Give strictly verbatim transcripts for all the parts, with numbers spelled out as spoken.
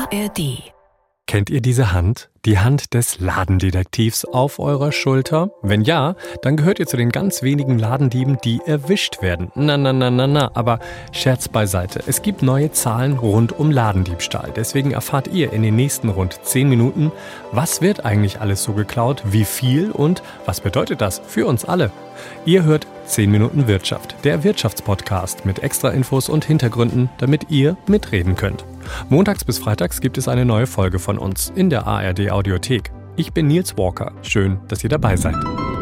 A R D. Kennt ihr diese Hand? Die Hand des Ladendetektivs auf eurer Schulter? Wenn ja, dann gehört ihr zu den ganz wenigen Ladendieben, die erwischt werden. Na, na, na, na, na. Aber Scherz beiseite. Es gibt neue Zahlen rund um Ladendiebstahl. Deswegen erfahrt ihr in den nächsten rund zehn Minuten, was wird eigentlich alles so geklaut, wie viel und was bedeutet das für uns alle? Ihr hört zehn Minuten Wirtschaft, der Wirtschaftspodcast mit extra Infos und Hintergründen, damit ihr mitreden könnt. Montags bis freitags gibt es eine neue Folge von uns in der A R D Audiothek. Ich bin Nils Walker. Schön, dass ihr dabei seid.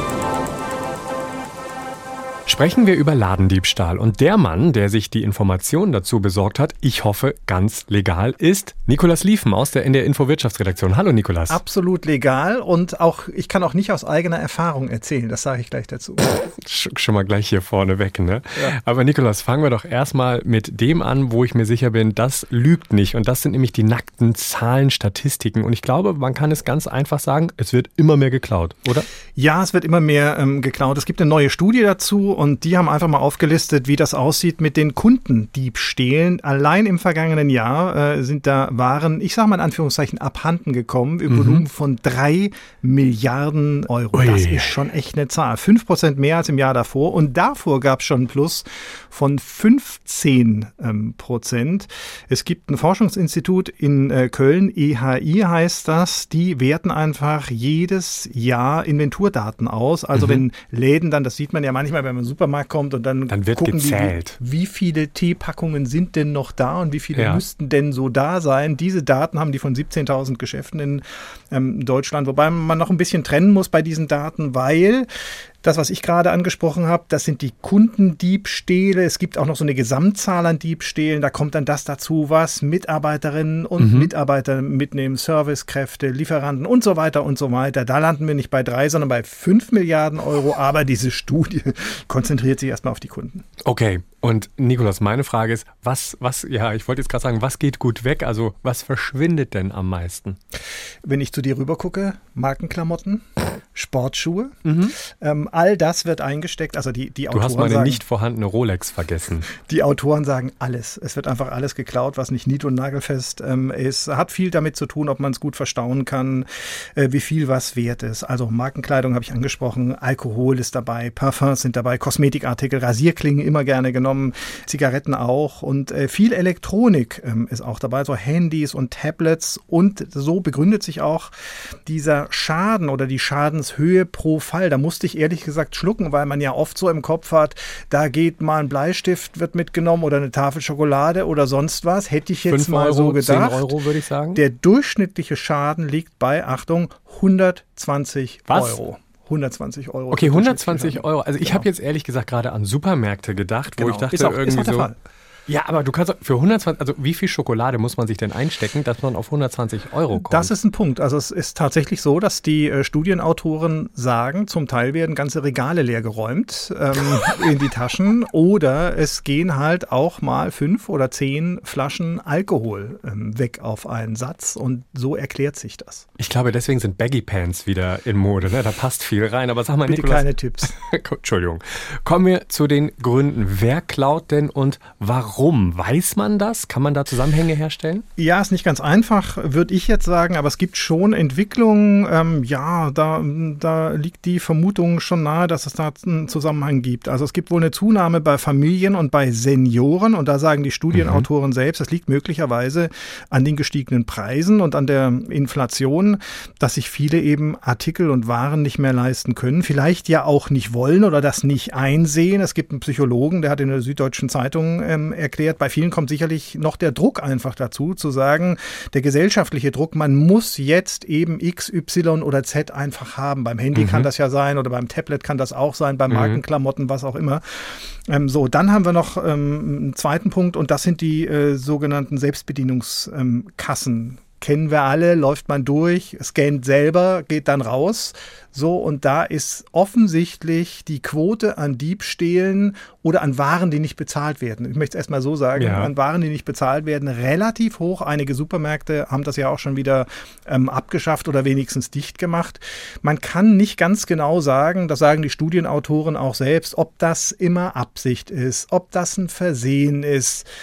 Sprechen wir über Ladendiebstahl. Und der Mann, der sich die Informationen dazu besorgt hat, ich hoffe, ganz legal, ist Nikolaus Liefen aus der N D R Info Wirtschaftsredaktion. Hallo Nikolaus. Absolut legal und auch ich kann auch nicht aus eigener Erfahrung erzählen. Das sage ich gleich dazu. Schon mal gleich hier vorne weg, ne? Ja. Aber Nikolaus, fangen wir doch erstmal mit dem an, wo ich mir sicher bin, das lügt nicht. Und das sind nämlich die nackten Zahlen, Statistiken. Und ich glaube, man kann es ganz einfach sagen, es wird immer mehr geklaut, oder? Ja, es wird immer mehr ähm, geklaut. Es gibt eine neue Studie dazu und die haben einfach mal aufgelistet, wie das aussieht mit den Kundendiebstählen. Allein im vergangenen Jahr äh, sind da Waren, ich sage mal in Anführungszeichen, abhanden gekommen im mhm. Volumen von drei Milliarden Euro. Ui. Das ist schon echt eine Zahl. fünf Prozent mehr als im Jahr davor. Und davor gab es schon einen Plus von fünfzehn Prozent. Es gibt ein Forschungsinstitut in äh, Köln, E H I heißt das. Die werten einfach jedes Jahr Inventurdaten aus. Also mhm. wenn Läden dann, das sieht man ja manchmal, wenn man in den Supermarkt kommt und dann, dann wird gucken gezählt. die, wie viele Teepackungen sind denn noch da und wie viele ja. müssten denn so da sein. Diese Daten haben die von siebzehntausend Geschäften in ähm, Deutschland, wobei man noch ein bisschen trennen muss bei diesen Daten, weil das, was ich gerade angesprochen habe, das sind die Kundendiebstähle. Es gibt auch noch so eine Gesamtzahl an Diebstählen. Da kommt dann das dazu, was Mitarbeiterinnen und mhm. Mitarbeiter mitnehmen, Servicekräfte, Lieferanten und so weiter und so weiter. Da landen wir nicht bei drei, sondern bei fünf Milliarden Euro. Aber diese Studie konzentriert sich erstmal auf die Kunden. Okay. Und Nikolaus, meine Frage ist, was, was, ja, ich wollte jetzt gerade sagen, was geht gut weg? Also, was verschwindet denn am meisten? Wenn ich zu dir rüber gucke, Markenklamotten, Sportschuhe, Mhm. ähm, all das wird eingesteckt. Also die, die Du Autoren hast meine sagen, nicht vorhandene Rolex vergessen. Die Autoren sagen alles. Es wird einfach alles geklaut, was nicht nied- und nagelfest ähm, ist. Hat viel damit zu tun, ob man es gut verstauen kann, äh, wie viel was wert ist. Also Markenkleidung habe ich angesprochen, Alkohol ist dabei, Parfums sind dabei, Kosmetikartikel, Rasierklingen immer gerne genommen, Zigaretten auch und äh, viel Elektronik ähm, ist auch dabei, so Handys und Tablets und so begründet sich auch dieser Schaden oder die Schadenshöhe pro Fall. Da musste ich ehrlich gesagt schlucken, weil man ja oft so im Kopf hat, da geht mal ein Bleistift, wird mitgenommen oder eine Tafel Schokolade oder sonst was. Hätte ich jetzt mal Euro, so gedacht. zehn Euro würde ich sagen. Der durchschnittliche Schaden liegt bei, Achtung, hundertzwanzig Was? Euro. hundertzwanzig Euro. Okay, hundertzwanzig Euro. Also ich Genau. habe jetzt ehrlich gesagt gerade an Supermärkte gedacht, wo Genau. ich dachte ist auch, irgendwie ist auch der so. Fall. Ja, aber du kannst für hundertzwanzig, also wie viel Schokolade muss man sich denn einstecken, dass man auf hundertzwanzig Euro kommt? Das ist ein Punkt. Also es ist tatsächlich so, dass die äh, Studienautoren sagen, zum Teil werden ganze Regale leergeräumt ähm, in die Taschen oder es gehen halt auch mal fünf oder zehn Flaschen Alkohol ähm, weg auf einen Satz und so erklärt sich das. Ich glaube, deswegen sind Baggy Pants wieder in Mode, ne? Da passt viel rein. Aber sag mal, Bitte Nikolaus, keine Tipps. Entschuldigung. Kommen wir zu den Gründen. Wer klaut denn und warum? Weiß man das? Kann man da Zusammenhänge herstellen? Ja, ist nicht ganz einfach, würde ich jetzt sagen, aber es gibt schon Entwicklungen, ähm, ja, da, da liegt die Vermutung schon nahe, dass es da einen Zusammenhang gibt. Also es gibt wohl eine Zunahme bei Familien und bei Senioren und da sagen die Studienautoren mhm. selbst, es liegt möglicherweise an den gestiegenen Preisen und an der Inflation, dass sich viele eben Artikel und Waren nicht mehr leisten können, vielleicht ja auch nicht wollen oder das nicht einsehen. Es gibt einen Psychologen, der hat in der Süddeutschen Zeitung ähm, erklärt, bei vielen kommt sicherlich noch der Druck einfach dazu, zu sagen, der gesellschaftliche Druck, man muss jetzt eben X, Y oder Z einfach haben. Beim Handy mhm. kann das ja sein oder beim Tablet kann das auch sein, bei Markenklamotten, was auch immer. Ähm, so, dann haben wir noch ähm, einen zweiten Punkt und das sind die äh, sogenannten Selbstbedienungskassen. Ähm, Kennen wir alle, läuft man durch, scannt selber, geht dann raus. So, und da ist offensichtlich die Quote an Diebstählen oder an Waren, die nicht bezahlt werden. Ich möchte es erstmal so sagen, ja. an Waren, die nicht bezahlt werden, relativ hoch. Einige Supermärkte haben das ja auch schon wieder ähm, abgeschafft oder wenigstens dicht gemacht. Man kann nicht ganz genau sagen, das sagen die Studienautoren auch selbst, ob das immer Absicht ist, ob das ein Versehen ist.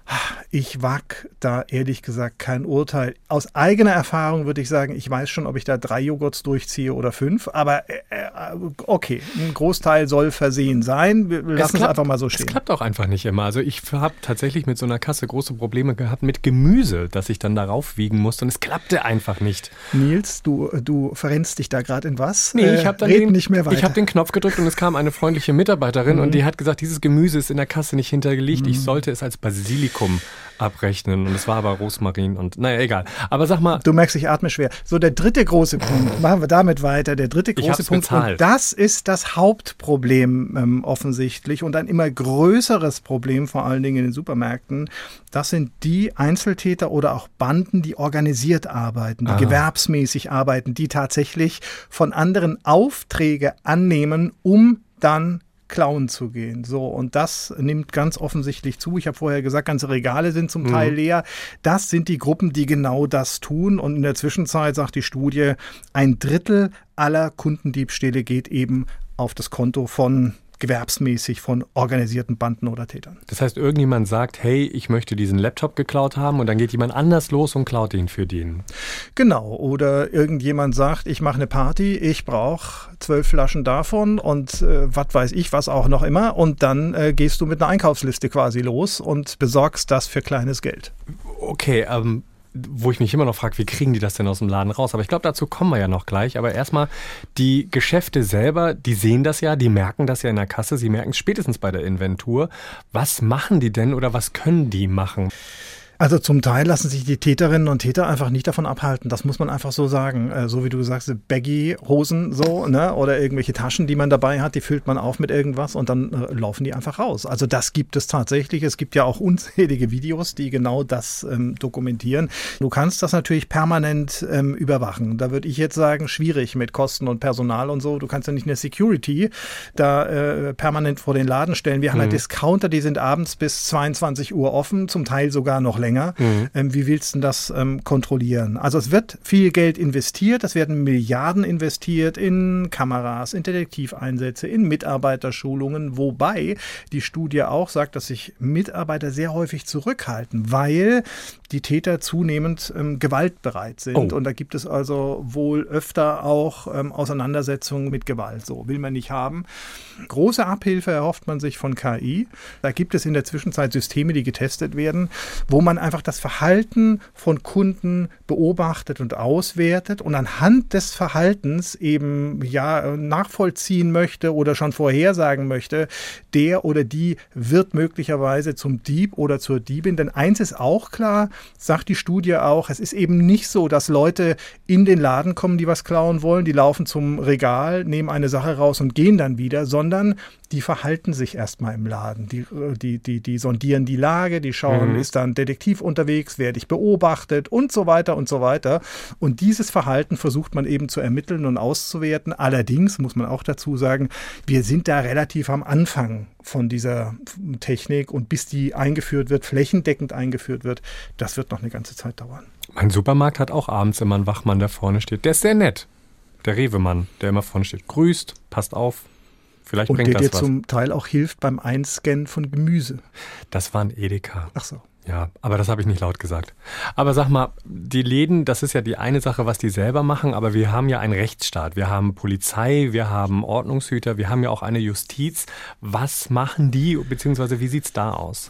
Ich wag da ehrlich gesagt kein Urteil. Aus eigener Erfahrung würde ich sagen, ich weiß schon, ob ich da drei Joghurts durchziehe oder fünf, aber äh, okay, ein Großteil soll versehen sein. Wir lassen es, es einfach mal so stehen. Es klappt auch einfach nicht immer. Also ich habe tatsächlich mit so einer Kasse große Probleme gehabt mit Gemüse, das ich dann darauf wiegen musste und es klappte einfach nicht. Nils, du, du verrennst dich da gerade in was? Nee, ich habe dann Red den, nicht mehr weiter. Ich habe den Knopf gedrückt und es kam eine freundliche Mitarbeiterin mhm. und die hat gesagt, dieses Gemüse ist in der Kasse nicht hinterlegt. Mhm. Ich sollte es als Basilikum abrechnen und es war aber Rosmarin und naja, egal. Aber sag mal. Du merkst, ich atme schwer. So, der dritte große Punkt, machen wir damit weiter, der dritte große Punkt. Bezahlt. Und das ist das Hauptproblem ähm, offensichtlich und ein immer größeres Problem, vor allen Dingen in den Supermärkten. Das sind die Einzeltäter oder auch Banden, die organisiert arbeiten, die ah. gewerbsmäßig arbeiten, die tatsächlich von anderen Aufträge annehmen, um dann klauen zu gehen. So, und das nimmt ganz offensichtlich zu. Ich habe vorher gesagt, ganze Regale sind zum Teil mhm. leer. Das sind die Gruppen, die genau das tun. Und in der Zwischenzeit, sagt die Studie, ein Drittel aller Kundendiebstähle geht eben auf das Konto von gewerbsmäßig von organisierten Banden oder Tätern. Das heißt, irgendjemand sagt, hey, ich möchte diesen Laptop geklaut haben und dann geht jemand anders los und klaut ihn für den. Genau. Oder irgendjemand sagt, ich mache eine Party, ich brauche zwölf Flaschen davon und äh, was weiß ich, was auch noch immer. Und dann äh, gehst du mit einer Einkaufsliste quasi los und besorgst das für kleines Geld. Okay, ähm, wo ich mich immer noch frage, wie kriegen die das denn aus dem Laden raus? Aber ich glaube, dazu kommen wir ja noch gleich. Aber erstmal, die Geschäfte selber, die sehen das ja, die merken das ja in der Kasse, sie merken es spätestens bei der Inventur. Was machen die denn oder was können die machen? Also zum Teil lassen sich die Täterinnen und Täter einfach nicht davon abhalten. Das muss man einfach so sagen. Äh, so wie du sagst, Baggy-Hosen so, ne? Oder irgendwelche Taschen, die man dabei hat, die füllt man auf mit irgendwas und dann äh, laufen die einfach raus. Also das gibt es tatsächlich. Es gibt ja auch unzählige Videos, die genau das ähm, dokumentieren. Du kannst das natürlich permanent ähm, überwachen. Da würde ich jetzt sagen, schwierig mit Kosten und Personal und so. Du kannst ja nicht eine Security da äh, permanent vor den Laden stellen. Wir mhm. haben ja Discounter, die sind abends bis zweiundzwanzig Uhr offen, zum Teil sogar noch länger. Mhm. Ähm, wie willst du das ähm, kontrollieren? Also es wird viel Geld investiert, es werden Milliarden investiert in Kameras, in Detektiveinsätze, in Mitarbeiterschulungen, wobei die Studie auch sagt, dass sich Mitarbeiter sehr häufig zurückhalten, weil die Täter zunehmend ähm, gewaltbereit sind. Oh. Und da gibt es also wohl öfter auch ähm, Auseinandersetzungen mit Gewalt. So will man nicht haben. Große Abhilfe erhofft man sich von K I. Da gibt es in der Zwischenzeit Systeme, die getestet werden, wo man einfach das Verhalten von Kunden beobachtet und auswertet und anhand des Verhaltens eben ja nachvollziehen möchte oder schon vorhersagen möchte, der oder die wird möglicherweise zum Dieb oder zur Diebin. Denn eins ist auch klar, sagt die Studie auch, es ist eben nicht so, dass Leute in den Laden kommen, die was klauen wollen, die laufen zum Regal, nehmen eine Sache raus und gehen dann wieder, sondern die verhalten sich erstmal im Laden. Die, die, die, die sondieren die Lage, die schauen, mhm. ist da ein Detektiv unterwegs, werde ich beobachtet und so weiter und so weiter. Und dieses Verhalten versucht man eben zu ermitteln und auszuwerten. Allerdings muss man auch dazu sagen, wir sind da relativ am Anfang von dieser Technik und bis die eingeführt wird, flächendeckend eingeführt wird, das wird noch eine ganze Zeit dauern. Mein Supermarkt hat auch abends immer einen Wachmann, der vorne steht. Der ist sehr nett. Der Rewe-Mann, der immer vorne steht. Grüßt, passt auf. Vielleicht und bringt der das dir was. Zum Teil auch hilft beim Einscannen von Gemüse. Das war ein Edeka. Ach so. Ja, aber das habe ich nicht laut gesagt. Aber sag mal, die Läden, das ist ja die eine Sache, was die selber machen, aber wir haben ja einen Rechtsstaat. Wir haben Polizei, wir haben Ordnungshüter, wir haben ja auch eine Justiz. Was machen die, beziehungsweise wie sieht's da aus?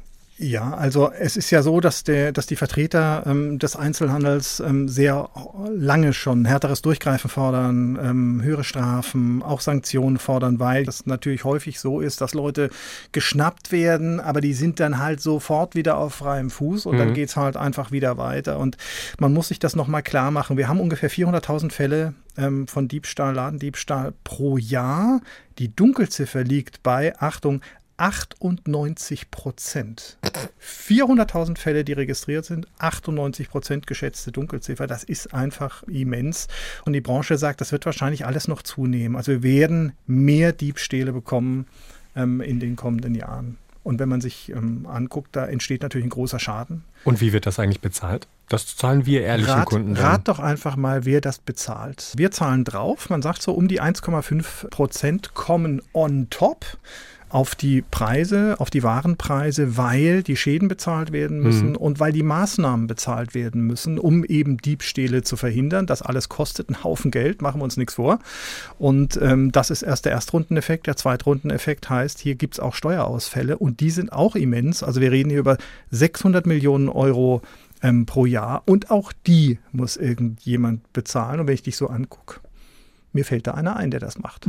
Ja, also es ist ja so, dass der, dass die Vertreter ähm, des Einzelhandels ähm, sehr lange schon härteres Durchgreifen fordern, ähm, höhere Strafen, auch Sanktionen fordern, weil das natürlich häufig so ist, dass Leute geschnappt werden, aber die sind dann halt sofort wieder auf freiem Fuß und mhm. dann geht's halt einfach wieder weiter. Und man muss sich das nochmal klar machen. Wir haben ungefähr vierhunderttausend Fälle ähm, von Diebstahl, Ladendiebstahl pro Jahr. Die Dunkelziffer liegt bei, Achtung, achtundneunzig Prozent. vierhunderttausend Fälle, die registriert sind, achtundneunzig Prozent geschätzte Dunkelziffer. Das ist einfach immens. Und die Branche sagt, das wird wahrscheinlich alles noch zunehmen. Also wir werden mehr Diebstähle bekommen ähm, in den kommenden Jahren. Und wenn man sich ähm, anguckt, da entsteht natürlich ein großer Schaden. Und wie wird das eigentlich bezahlt? Das zahlen wir ehrlichen rat, Kunden dann. Rat doch einfach mal, wer das bezahlt. Wir zahlen drauf. Man sagt so, um die eins Komma fünf Prozent kommen on top. auf die Preise, auf die Warenpreise, weil die Schäden bezahlt werden müssen mhm. und weil die Maßnahmen bezahlt werden müssen, um eben Diebstähle zu verhindern. Das alles kostet einen Haufen Geld, machen wir uns nichts vor. Und ähm, das ist erst der Erstrundeneffekt. Der Zweitrundeneffekt heißt, hier gibt es auch Steuerausfälle und die sind auch immens. Also wir reden hier über sechshundert Millionen Euro ähm, pro Jahr und auch die muss irgendjemand bezahlen. Und wenn ich dich so angucke, mir fällt da einer ein, der das macht.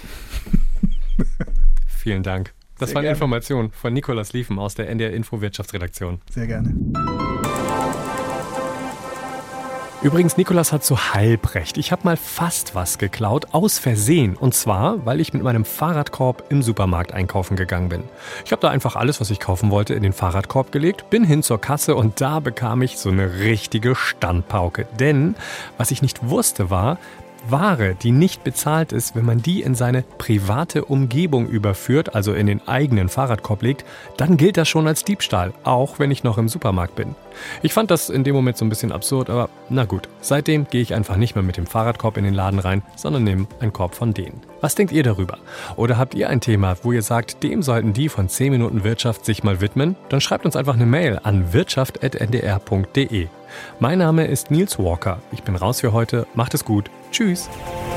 Vielen Dank. Das Sehr waren gerne. Informationen von Nikolaus Liefen aus der N D R Info Wirtschaftsredaktion. Sehr gerne. Übrigens, Nikolaus hat so halb recht. Ich habe mal fast was geklaut, aus Versehen. Und zwar, weil ich mit meinem Fahrradkorb im Supermarkt einkaufen gegangen bin. Ich habe da einfach alles, was ich kaufen wollte, in den Fahrradkorb gelegt, bin hin zur Kasse und da bekam ich so eine richtige Standpauke. Denn was ich nicht wusste war, Ware, die nicht bezahlt ist, wenn man die in seine private Umgebung überführt, also in den eigenen Fahrradkorb legt, dann gilt das schon als Diebstahl, auch wenn ich noch im Supermarkt bin. Ich fand das in dem Moment so ein bisschen absurd, aber na gut. Seitdem gehe ich einfach nicht mehr mit dem Fahrradkorb in den Laden rein, sondern nehme einen Korb von denen. Was denkt ihr darüber? Oder habt ihr ein Thema, wo ihr sagt, dem sollten die von zehn Minuten Wirtschaft sich mal widmen? Dann schreibt uns einfach eine Mail an wirtschaft punkt n d r punkt d e. Mein Name ist Nils Walker. Ich bin raus für heute. Macht es gut. Tschüss.